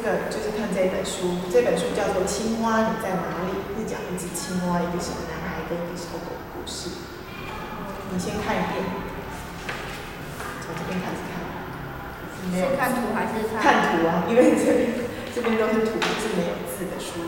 个就是看这本书，这本书叫做《青蛙你在哪里》，是讲一只青蛙、一个小男孩跟一个小狗的故事。你先看一遍，从这边开始看。没有是看图还是看图啊？因为这边都是图，是没有字的书。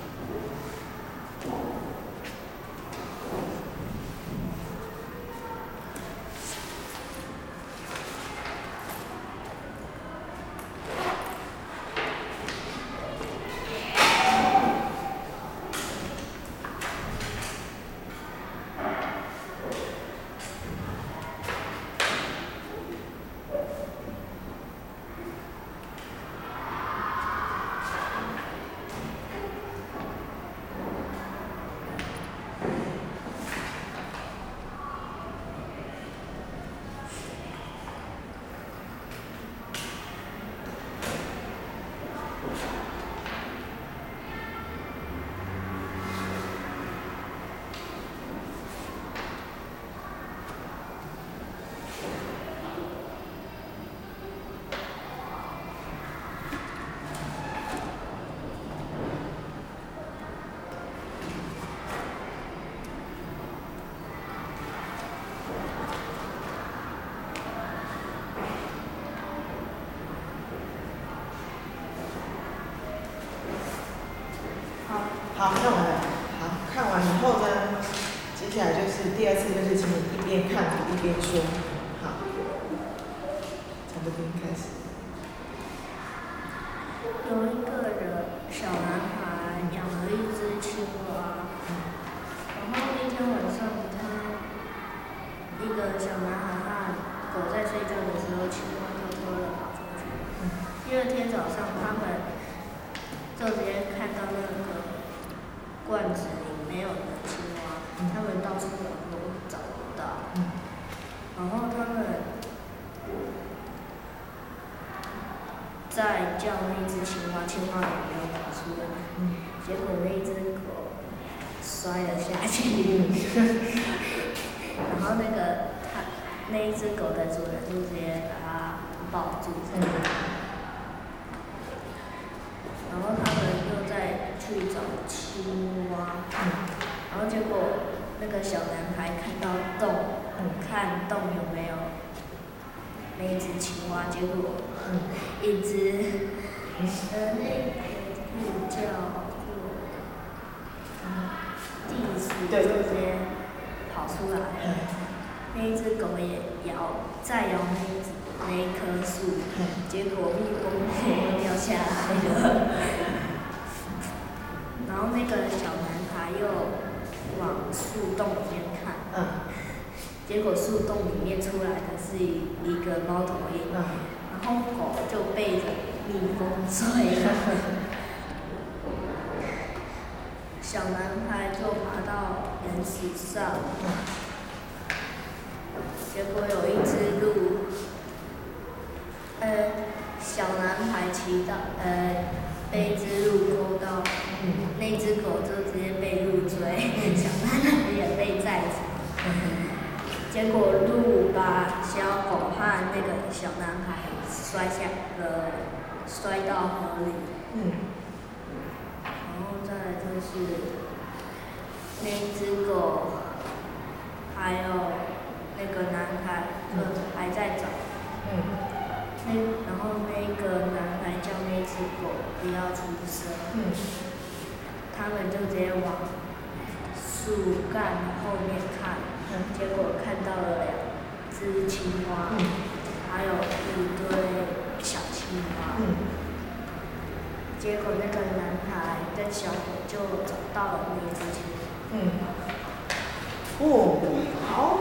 好，看完了。好，看完以后呢，接下来就是第二次，就是请你一边看图一边说。好，从这边开始。 有一个人小男孩养了一只青蛙，然后一天晚上一个小男孩和狗在睡觉的时候，青蛙偷偷的跑出去。第二天早上，他们就直接看到那个罐子里没有的青蛙，他们到处都找不到，然后他们在叫那只青蛙，青蛙也没有跑出来，结果那只狗摔了下去，然后那一只狗的主人就直接把它抱住，然后他们又再去找青蛙，然后结果那个小男孩看到洞，看洞有没有那一只青蛙，结果一只那个叫做地鼠就直接跑出来了，那一只狗也再咬那一棵树，结果蜜蜂也掉下来了，然后那个小男孩又往树洞里面看，结果树洞里面出来的是一个猫头鹰，然后狗就被蜜蜂追了，小男孩就爬到岩石上，结果有一只鹿，小男孩被一只鹿勾到，那只狗就直接被鹿追，小男孩也被载走，结果鹿把小狗和那个小男孩摔到河里，然后再来就是那只狗，还有那个男孩还在找，然后那个男孩叫那只狗不要出声，他们就直接往树干后面看，结果看到了2只青蛙，还有一堆小青蛙，结果那个男孩跟小狗就找到了那只青蛙。 好。